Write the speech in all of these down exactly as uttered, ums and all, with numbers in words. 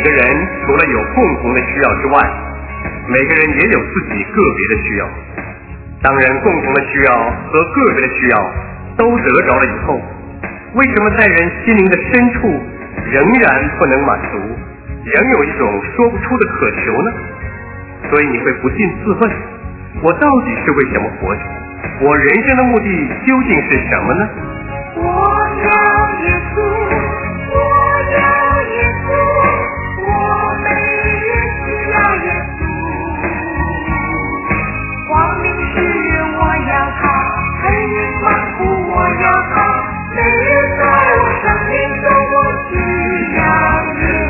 个人除了有共同的需要之外，每个人也有自己个别的需要。当然，共同的需要和个别的需要都得着了以后，为什么在人心灵的深处仍然不能满足，仍有一种说不出的渴求呢？所以你会不禁自问，我到底是为什么活着？我人生的目的究竟是什么呢？ 我要耶稣，我要耶稣，我每日需要耶稣。光明世人我要他，黑云满布我要他，每日在我生命中我需要耶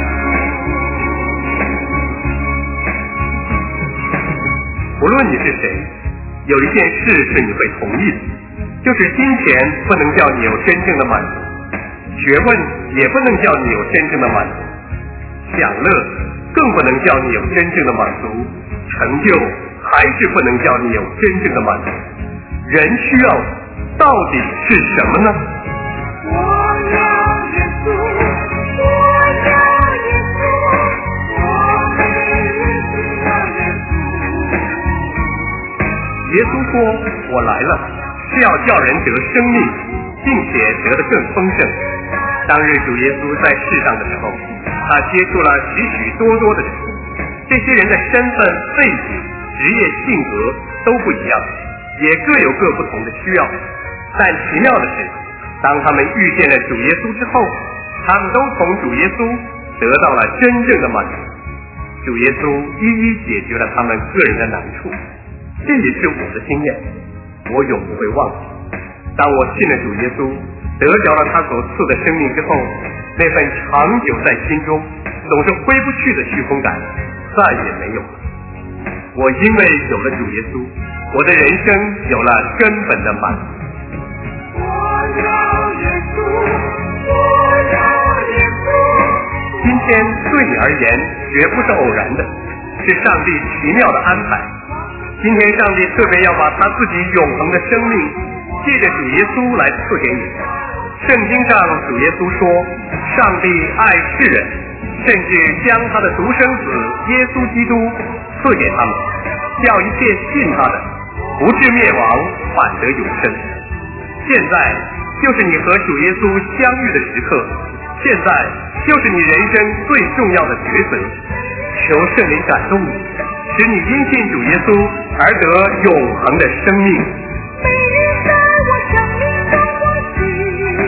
稣。 无论你是谁，有一件事是你会同意的，就是金钱不能叫你有真正的满足，学问也不能叫你有真正的满足，享乐更不能叫你有真正的满足，成就还是不能叫你有真正的满足。人需要到底是什么呢？ 我要耶稣，我要耶稣，我每日需要耶稣。 耶稣说，我来了是要叫人得生命，并且得得更丰盛。当日主耶稣在世上的时候，他接触了许许多多的人，这些人的身份、背景、职业、性格都不一样，也各有各不同的需要。但奇妙的是，当他们遇见了主耶稣之后，他们都从主耶稣得到了真正的满足。主耶稣一一解决了他们个人的难处，这也是我的经验，我永不会忘记。当我信了主耶稣，得着了他所赐的生命之后，那份长久在心中总是挥不去的虚空感再也没有了。我因为有了主耶稣，我的人生有了根本的满足。 我要耶稣，我要耶稣。 今天对你而言绝不是偶然的，是上帝奇妙的安排。今天上帝特别要把他自己永恒的生命借着主耶稣来赐给你。圣经上主耶稣说，上帝爱世人，甚至将他的独生子耶稣基督赐给他们，叫一切信他的不至灭亡，反得永生。现在就是你和主耶稣相遇的时刻，现在就是你人生最重要的抉择。求圣灵感动你，使你因信主耶稣而得永恒的生命。 每日在我生命中我需要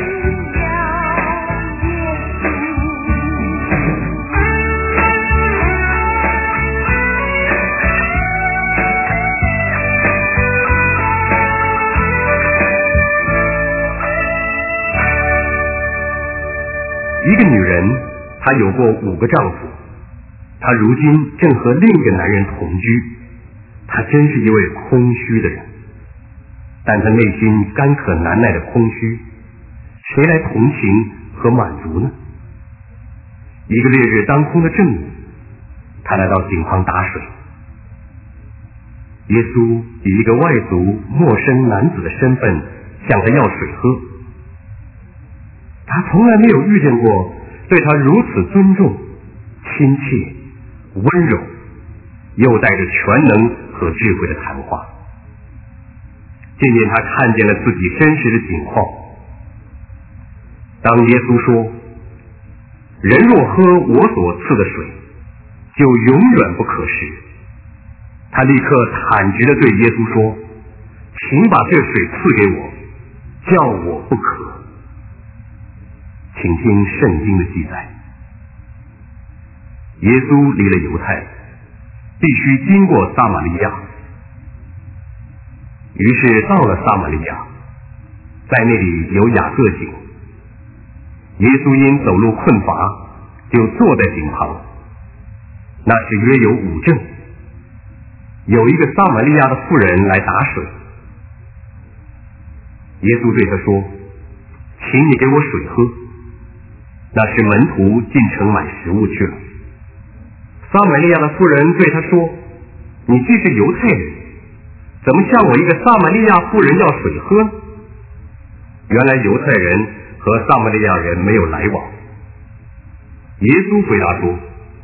耶一个女人，她有过五个丈夫，她如今正和另一个男人同居，她真是一位空虚的人。但她内心干渴难耐的空虚，谁来同情和满足呢？一个烈日当空的正午，她来到井旁打水。耶稣以一个外族陌生男子的身份向她要水喝。他从来没有遇见过对他如此尊重、亲切、温柔，又带着全能和智慧的谈话。渐渐他看见了自己真实的境况。当耶稣说，人若喝我所赐的水，就永远不渴时，他立刻坦直地对耶稣说，请把这水赐给我，叫我不渴。请听圣经的记载，耶稣离了犹太，必须经过撒玛利亚。于是到了撒玛利亚，在那里有雅各井。耶稣因走路困乏，就坐在井旁。那时约有午正，有一个撒玛利亚的妇人来打水。耶稣对他说，请你给我水喝。那时门徒进城买食物去了。撒玛利亚的妇人对他说，你既是犹太人，怎么向我一个撒玛利亚妇人要水喝呢？原来犹太人和撒玛利亚人没有来往。耶稣回答说，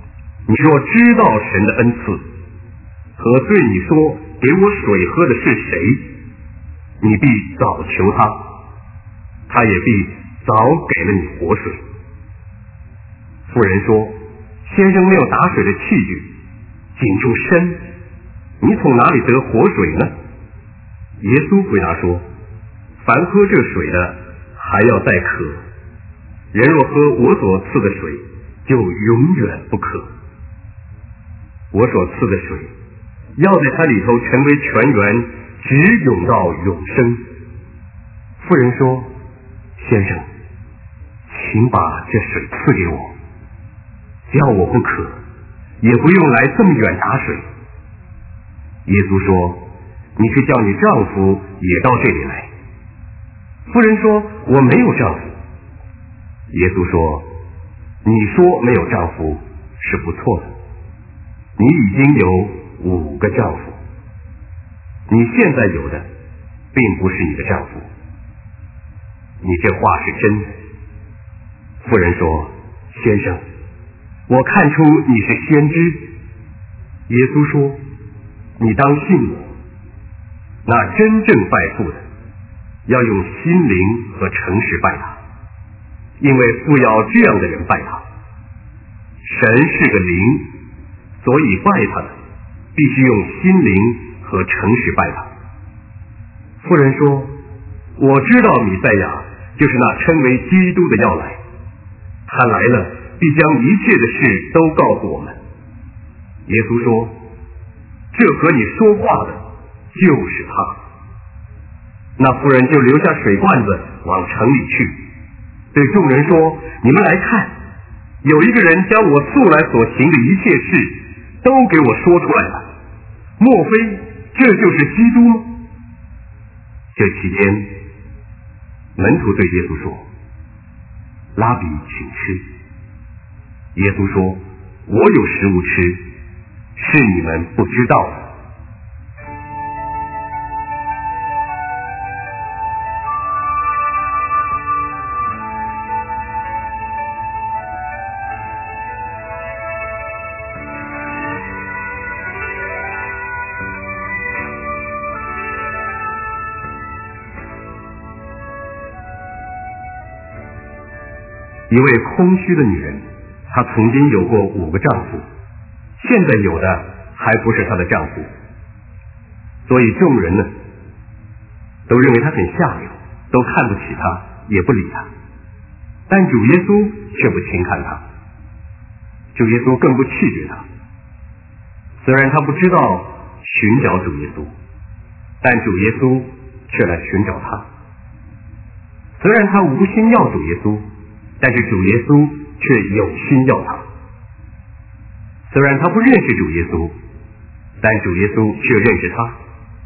你若知道神的恩赐，和对你说给我水喝的是谁，你必早求他，他也必早给了你活水。妇人说，先生没有打水的器具，井中深，你从哪里得活水呢？耶稣回答说，凡喝这水的还要再渴，人若喝我所赐的水，就永远不渴。我所赐的水要在它里头成为泉源，直涌到永生。妇人说，先生，请把这水赐给我，叫我不渴，也不用来这么远打水。耶稣说，你去叫你丈夫也到这里来。妇人说，我没有丈夫。耶稣说，你说没有丈夫是不错的，你已经有五个丈夫，你现在有的并不是你的丈夫，你这话是真的。妇人说，先生，我看出你是先知。耶稣说，你当信我，那真正拜父的要用心灵和诚实拜他，因为父要这样的人拜他。神是个灵，所以拜他的必须用心灵和诚实拜他。妇人说，我知道弥赛亚就是那称为基督的要来，他来了必将一切的事都告诉我们。耶稣说，这和你说话的就是他。那妇人就留下水罐子往城里去，对众人说，你们来看，有一个人将我素来所行的一切事都给我说出来了，莫非这就是基督吗？这期间，门徒对耶稣说，拉比，请吃。耶稣说，我有食物吃，是你们不知道的。一位空虚的女人，她曾经有过五个丈夫，现在有的还不是她的丈夫，所以众人呢都认为她很下流，都看不起她，也不理她。但主耶稣却不轻看她，主耶稣更不弃绝她。虽然他不知道寻找主耶稣，但主耶稣却来寻找他。虽然他无心要主耶稣，但是主耶稣却有心要他。虽然他不认识主耶稣，但主耶稣却认识他。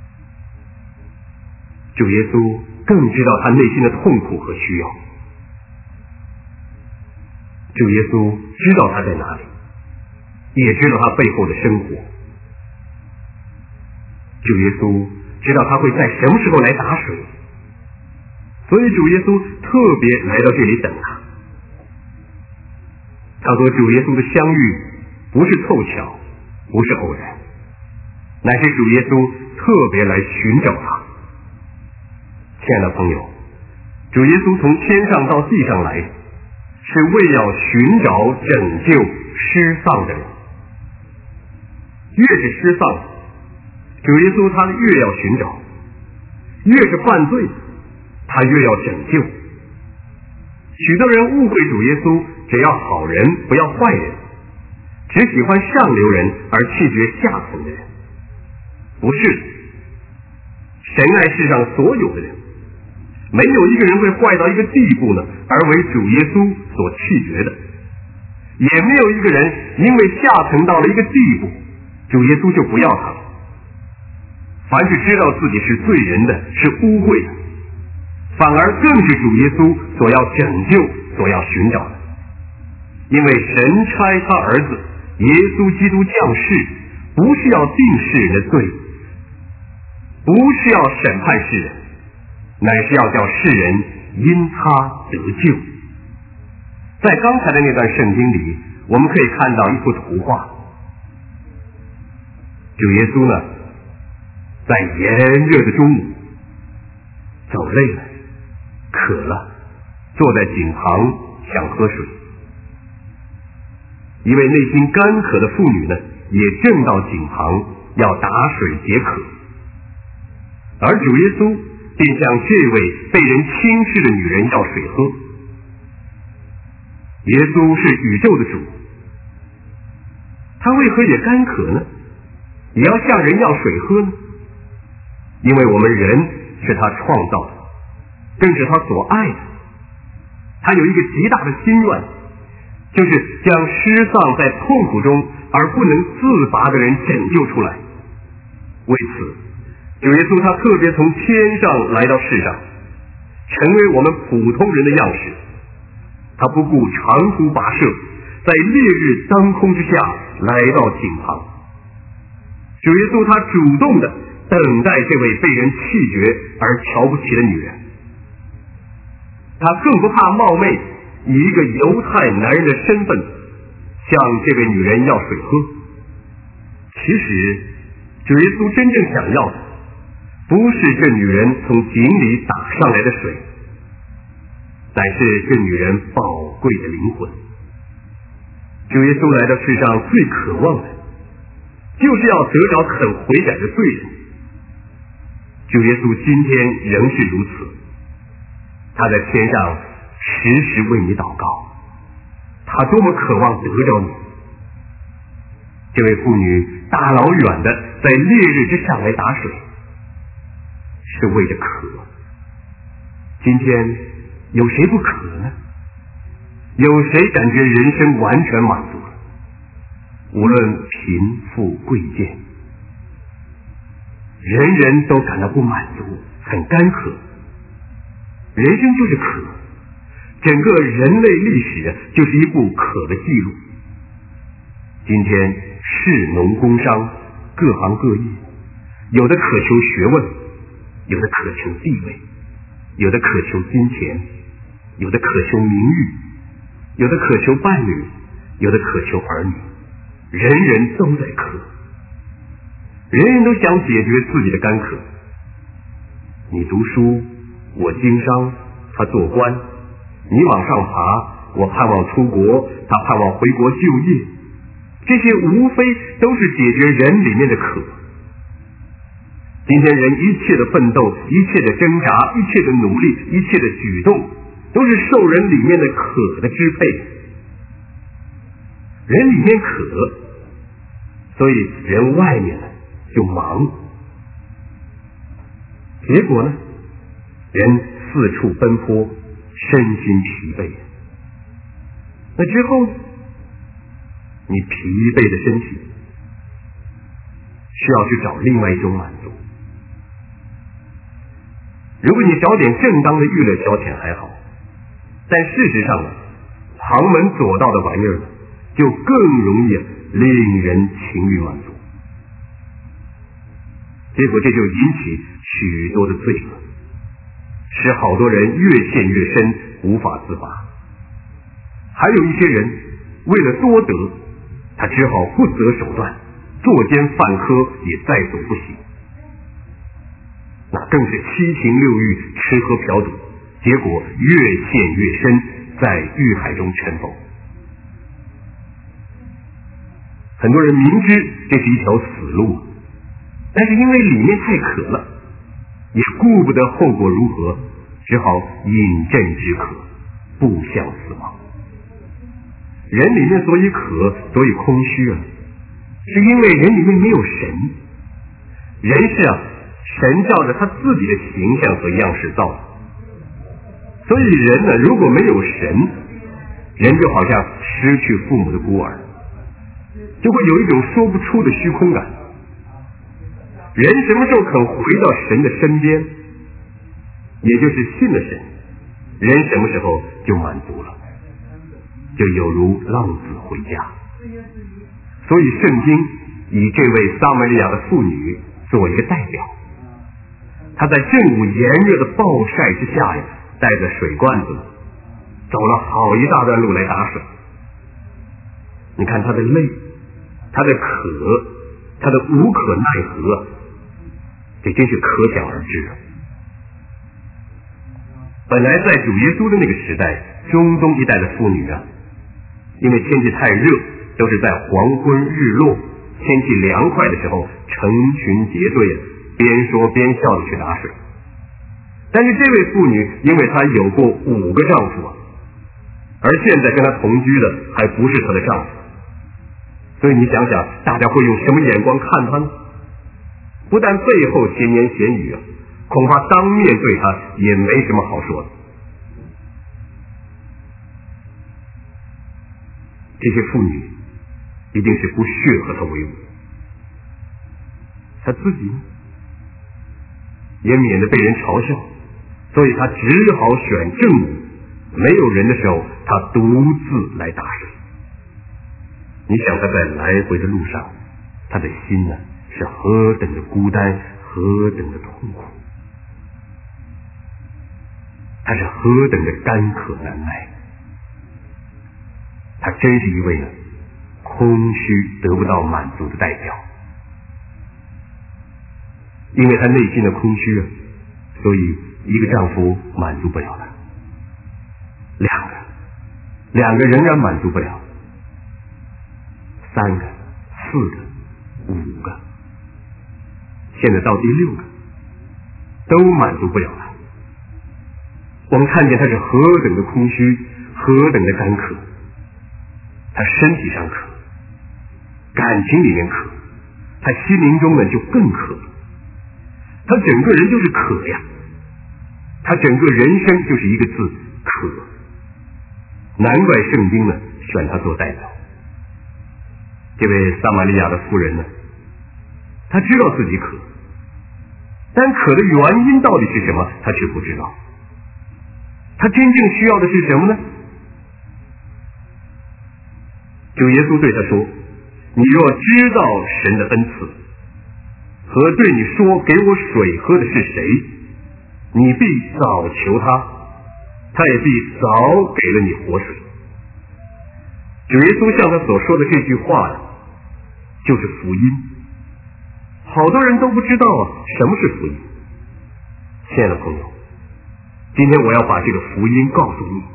主耶稣更知道他内心的痛苦和需要。主耶稣知道他在哪里，也知道他背后的生活。主耶稣知道他会在什么时候来打水，所以主耶稣特别来到这里等他。他和主耶稣的相遇不是凑巧，不是偶然，乃是主耶稣特别来寻找他。亲爱的朋友，主耶稣从天上到地上来，是为要寻找拯救失丧的人。越是失丧，主耶稣他越要寻找；越是犯罪，他越要拯救。许多人误会主耶稣只要好人不要坏人，只喜欢上流人而弃绝下层的人。不是的，神爱世上所有的人，没有一个人会坏到一个地步呢，而为主耶稣所弃绝的，也没有一个人因为下层到了一个地步，主耶稣就不要他了。凡是知道自己是罪人的，是污秽的，反而更是主耶稣所要拯救、所要寻找的。因为神差他儿子耶稣基督降世，不是要定世人的罪，不是要审判世人，乃是要叫世人因他得救。在刚才的那段圣经里，我们可以看到一幅图画， 主耶稣呢，在炎热的中午，走累了，渴了，坐在井旁想喝水。一位内心干渴的妇女呢，也正到井旁要打水解渴，而主耶稣便向这位被人轻视的女人要水喝。耶稣是宇宙的主，他为何也干渴呢？也要向人要水喝呢？因为我们人是他创造的，更是他所爱的。他有一个极大的心愿，就是将失丧在痛苦中而不能自拔的人拯救出来。为此，主耶稣他特别从天上来到世上，成为我们普通人的样式。他不顾长途跋涉，在烈日当空之下来到井旁。主耶稣他主动的等待这位被人弃绝而瞧不起的女人，他更不怕冒昧以一个犹太男人的身份向这位女人要水喝。其实主耶稣真正想要的不是这女人从井里打上来的水，乃是这女人宝贵的灵魂。主耶稣来到世上最渴望的就是要得着肯悔改的罪人。主耶稣今天仍是如此，他在天上时时为你祷告，他多么渴望得着你。这位妇女大老远的在烈日之下来打水，是为着渴。今天有谁不渴呢？有谁感觉人生完全满足了？无论贫富贵贱，人人都感到不满足，很干渴。人生就是渴，整个人类历史就是一部渴的记录。今天士农工商各行各业，有的渴求学问，有的渴求地位，有的渴求金钱，有的渴求名誉，有的渴求伴侣，有的渴求儿女，人人都在渴，人人都想解决自己的干渴。你读书，我经商，他做官；你往上爬，我盼望出国，他盼望回国就业。这些无非都是解决人里面的渴。今天人一切的奋斗，一切的挣扎，一切的努力，一切的举动，都是受人里面的渴的支配。人里面渴，所以人外面呢就忙。结果呢，人四处奔波，身心疲惫。那之后呢，你疲惫的身体需要去找另外一种满足。如果你找点正当的娱乐消遣还好，但事实上呢，旁门左道的玩意儿就更容易令人情欲满足。结果这就引起许多的罪恶，使好多人越陷越深，无法自拔。还有一些人为了多得，他只好不择手段，作奸犯科也在所不惜。那更是七情六欲，吃喝嫖赌，结果越陷越深，在欲海中沉浮。很多人明知这是一条死路，但是因为里面太渴了，也顾不得后果如何，只好饮鸩止渴，步向死亡。人里面所以渴，所以空虚啊，是因为人里面没有神。人是啊，神照着他自己的形象和样式造的，所以人呢，如果没有神，人就好像失去父母的孤儿，就会有一种说不出的虚空感。人什么时候肯回到神的身边，也就是信了神，人什么时候就满足了，就有如浪子回家。所以圣经以这位撒玛利亚的妇女做一个代表，她在正午炎热的暴晒之下呀，带着水罐子走了好一大段路来打水。你看她的累，她的渴， 他的无可奈何，这真是可想而知。本来在主耶稣的那个时代，中东一带的妇女啊，因为天气太热，都是在黄昏日落天气凉快的时候成群结队，边说边笑的去打水。但是这位妇女因为她有过五个丈夫啊，而现在跟她同居的还不是她的丈夫，所以你想想大家会用什么眼光看她呢？不但背后闲言闲语啊，恐怕当面对她也没什么好说的。这些妇女一定是不屑和她为伍，她自己呢也免得被人嘲笑，所以她只好选正午，没有人的时候她独自来打水。你想她在来回的路上，她的心呢是何等的孤单，何等的痛苦，她是何等的干渴难耐。她真是一位呢空虚得不到满足的代表。因为她内心的空虚啊，所以一个丈夫满足不了她，两个两个仍然满足不了，三个四个五个，现在到第六个都满足不了她。我们看见她是何等的空虚，何等的干渴。她身体上渴，感情里面渴，她心灵中呢就更渴，她整个人就是渴呀，她整个人生就是一个字渴。难怪圣经呢选她做代表。这位撒玛利亚的妇人呢，她知道自己渴，但渴的原因到底是什么她却不知道。她真正需要的是什么呢？主耶稣对他说，你若知道神的恩赐和对你说给我水喝的是谁，你必早求他，他也必早给了你活水。主耶稣向他所说的这句话呢，就是福音。好多人都不知道啊，什么是福音。亲爱的朋友，今天我要把这个福音告诉你。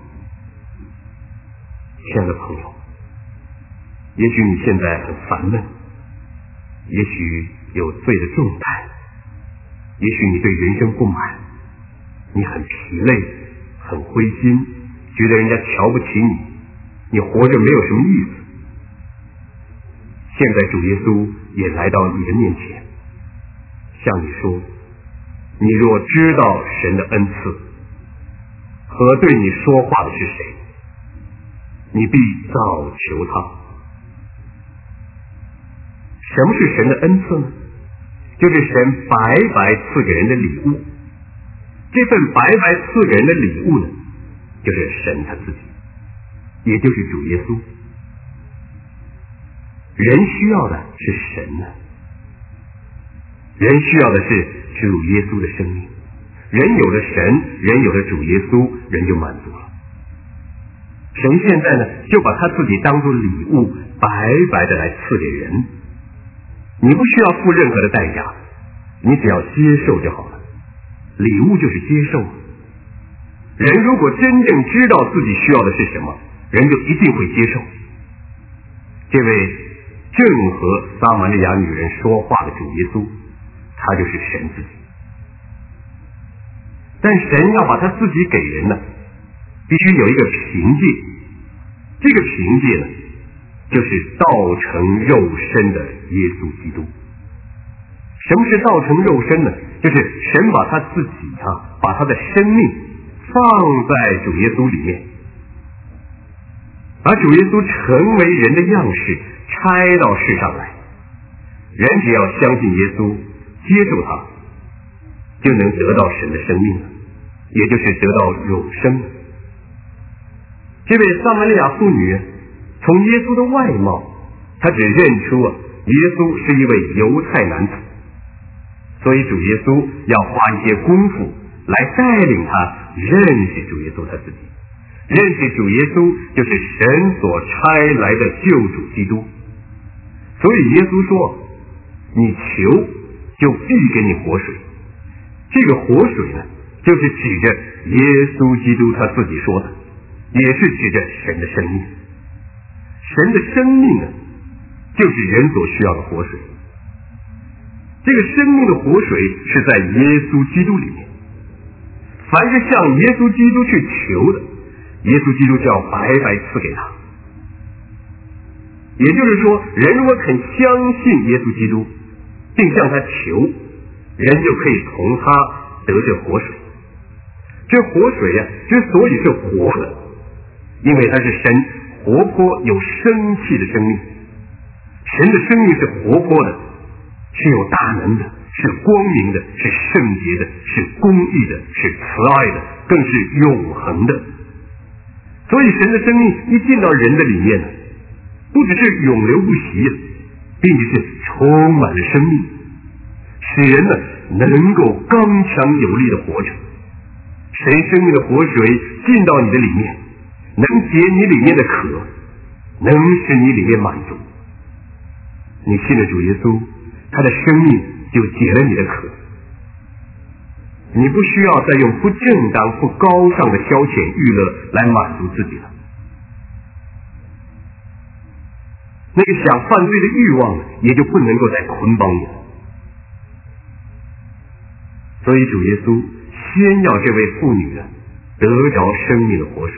亲爱的朋友，也许你现在很烦闷，也许有罪的重担，也许你对人生不满，你很疲累，很灰心，觉得人家瞧不起你，你活着没有什么意思。现在主耶稣也来到你的面前，向你说，你若知道神的恩赐和对你说话的是谁，你必早求他。什么是神的恩赐呢？就是神白白赐给人的礼物。这份白白赐给人的礼物呢，就是神他自己，也就是主耶稣。人需要的是神呢，人需要的是主耶稣的生命。人有了神，人有了主耶稣，人就满足了。神现在呢，就把他自己当作礼物，白白的来赐给人。你不需要付任何的代价，你只要接受就好了。礼物就是接受。人如果真正知道自己需要的是什么，人就一定会接受。这位正和撒玛利亚女人说话的主耶稣，他就是神自己。但神要把他自己给人呢，必须有一个凭借。这个凭借呢，就是道成肉身的耶稣基督。什么是道成肉身呢？就是神把他自己啊，把他的生命放在主耶稣里面，把主耶稣成为人的样式拆到世上来。人只要相信耶稣，接受他，就能得到神的生命了，也就是得到永生。这位撒玛利亚妇女从耶稣的外貌，她只认出啊，耶稣是一位犹太男子，所以主耶稣要花一些功夫来带领他认识主耶稣他自己，认识主耶稣就是神所差来的救主基督。所以耶稣说， 你求就必给你活水。这个活水呢，就是指着耶稣基督他自己说的，也是指着神的生命。神的生命呢，就是人所需要的活水。这个生命的活水是在耶稣基督里面，凡是向耶稣基督去求的，耶稣基督就要白白赐给他。也就是说，人如果肯相信耶稣基督，并向他求，人就可以从他得这活水。这活水呀、啊，之所以是活的，因为它是神活泼有生气的生命。神的生命是活泼的，是有大能的，是光明的，是圣洁的，是公义的，是慈爱的，更是永恒的。所以神的生命一进到人的里面呢，不只是永流不息，并且是充满了生命，使人呢能够刚强有力的活着。神生命的活水进到你的里面，能解你里面的渴，能使你里面满足。你信了主耶稣，他的生命就解了你的渴，你不需要再用不正当不高尚的消遣娱乐来满足自己了。那个想犯罪的欲望也就不能够再捆绑你了。所以主耶稣先要这位妇女呢得着生命的活水。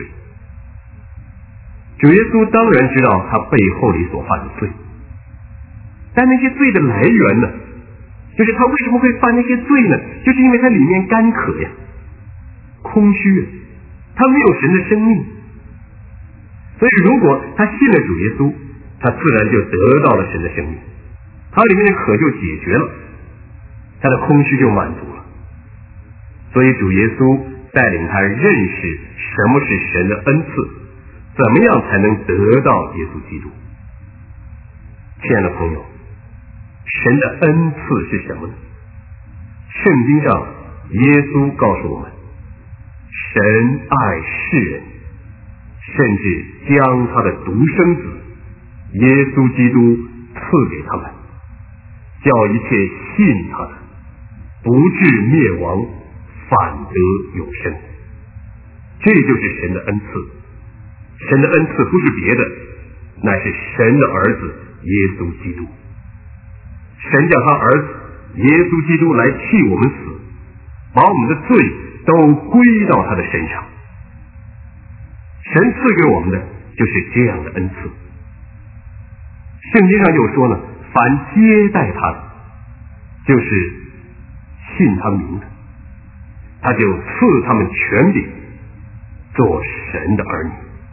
主耶稣当然知道他背后里所犯的罪，但那些罪的来源呢，就是他为什么会犯那些罪呢？就是因为他里面干渴呀，空虚啊，他没有神的生命。所以如果他信了主耶稣，他自然就得到了神的生命，他里面的渴就解决了，他的空虚就满足了。所以主耶稣带领他认识什么是神的恩赐，怎么样才能得到耶稣基督。亲爱的朋友，神的恩赐是什么呢？圣经上耶稣告诉我们，神爱世人，甚至将他的独生子耶稣基督赐给他们，叫一切信他的不至灭亡，反得永生。这就是神的恩赐。神的恩赐不是别的，乃是神的儿子耶稣基督。神叫他儿子耶稣基督来替我们死，把我们的罪都归到他的身上。神赐给我们的就是这样的恩赐。圣经上又说呢，凡接待他的，就是信他名的，他就赐他们权柄做神的儿女。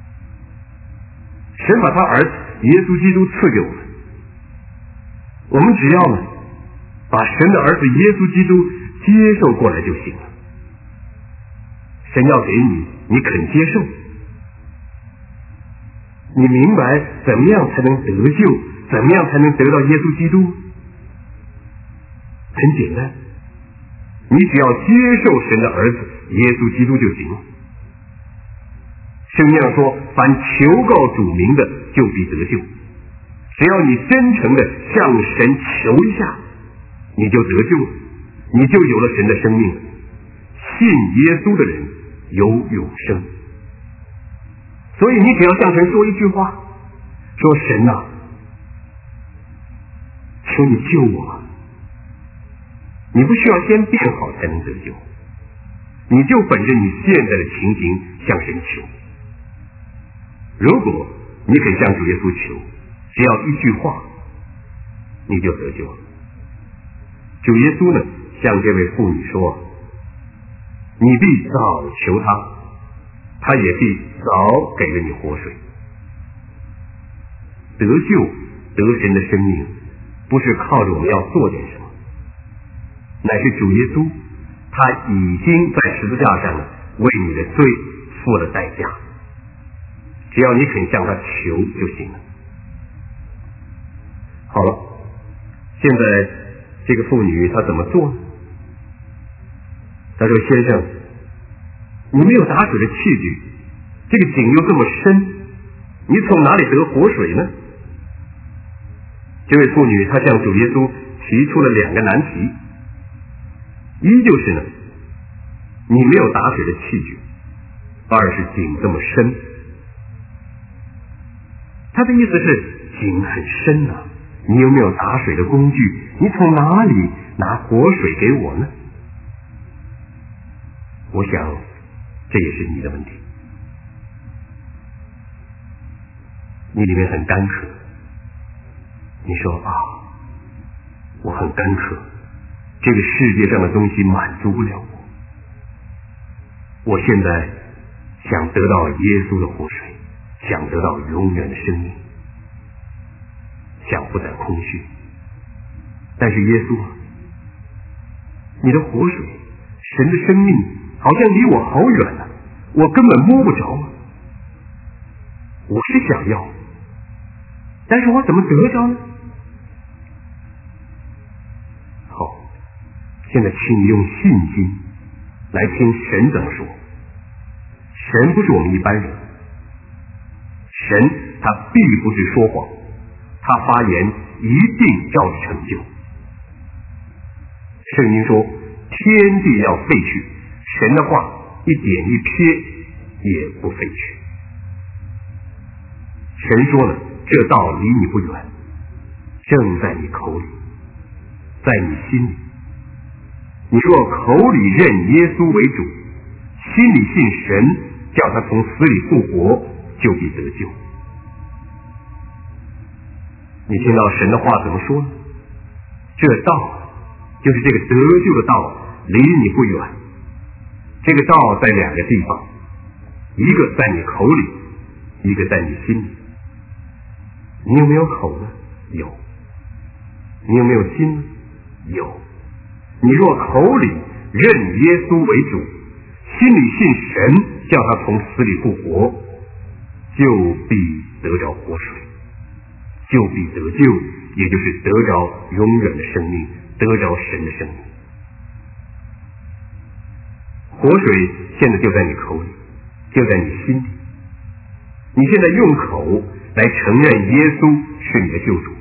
神把他儿子耶稣基督赐给我们，我们只要呢把神的儿子耶稣基督接受过来就行了。神要给你，你肯接受，你明白怎么样才能得救，怎么样才能得到耶稣基督？很简单，你只要接受神的儿子耶稣基督就行了。圣经上说，凡求告主名的就必得救。只要你真诚的向神求一下，你就得救了，你就有了神的生命。信耶稣的人有永生。所以你只要向神说一句话，说神啊，求你救我。你不需要先变好才能得救，你就本着你现在的情形向神求。如果你肯向主耶稣求，只要一句话，你就得救了。主耶稣呢，向这位妇女说，你必早求他，他也必早给了你活水。得救得神的生命，不是靠着我们要做点什么，乃是主耶稣他已经在十字架上为你的罪付了代价，只要你肯向他求就行了。好了，现在这个妇女她怎么做呢？她说，先生，你没有打水的器具，这个井又这么深，你从哪里得活水呢？这位妇女她向主耶稣提出了两个难题，一就是呢，你没有打水的器具，二是井这么深。他的意思是井很深啊，你有没有打水的工具？你从哪里拿活水给我呢？我想这也是你的问题，你里面很干渴，你说啊，我很干渴，这个世界上的东西满足不了我，我现在想得到耶稣的活水，想得到永远的生命，想不再空虚。但是耶稣啊，你的活水，神的生命好像离我好远啊，我根本摸不着啊。我是想要，但是我怎么得着呢？好，现在请你用信心来听神怎么说。神不是我们一般人，神他必不是说谎，他发言一定照着成就。圣经说天地要废去，神的话一点一撇也不废去。神说了，这道离你不远，正在你口里，在你心里。你若口里认耶稣为主，心里信神，叫他从死里复活，就必得救。你听到神的话怎么说呢？这道就是这个得救的道，离你不远。这个道在两个地方，一个在你口里，一个在你心里。你有没有口呢？有。你有没有心呢？有。你若口里认耶稣为主，心里信神，叫他从死里复活，就必得着活水，就必得救，也就是得着永远的生命，得着神的生命。活水现在就在你口里，就在你心里。你现在用口来承认耶稣是你的救主。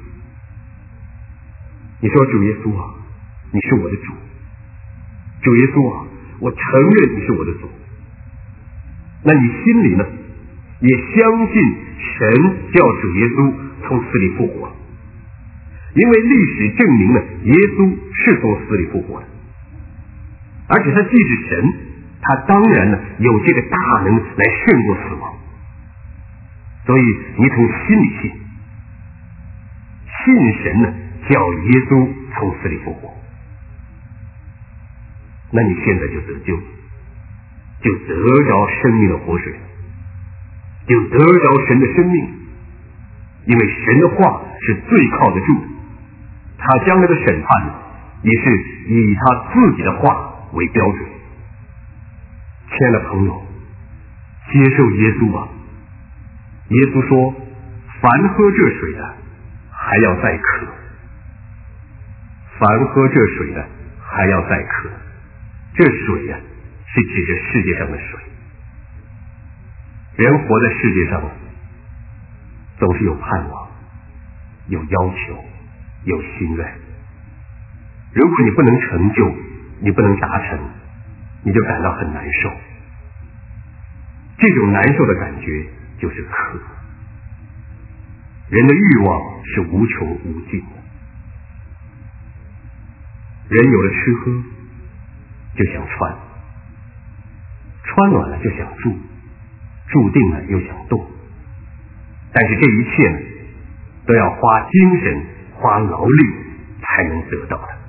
你说主耶稣啊，你是我的主。主耶稣啊，我承认你是我的主。那你心里呢，也相信神叫主耶稣从死里复活了，因为历史证明了耶稣是从死里复活的，而且他既是神，他当然呢有这个大能来胜过死亡。所以你从心里信，信神呢叫耶稣从死里复活，那你现在就得救，就得着生命的活水，就得着神的生命。因为神的话是最靠得住的，他将来的审判也是以他自己的话为标准。亲爱的朋友，接受耶稣吧。耶稣说，凡喝这水的还要再渴，凡喝这水的还要再渴。这水呀、啊，是指着世界上的水。人活在世界上总是有盼望，有要求，有心愿。如果你不能成就，你不能达成，你就感到很难受。这种难受的感觉就是渴。人的欲望是无穷无尽的，人有了吃喝就想穿，穿暖了就想住，住定了又想动。但是这一切呢，都要花精神花劳力才能得到的。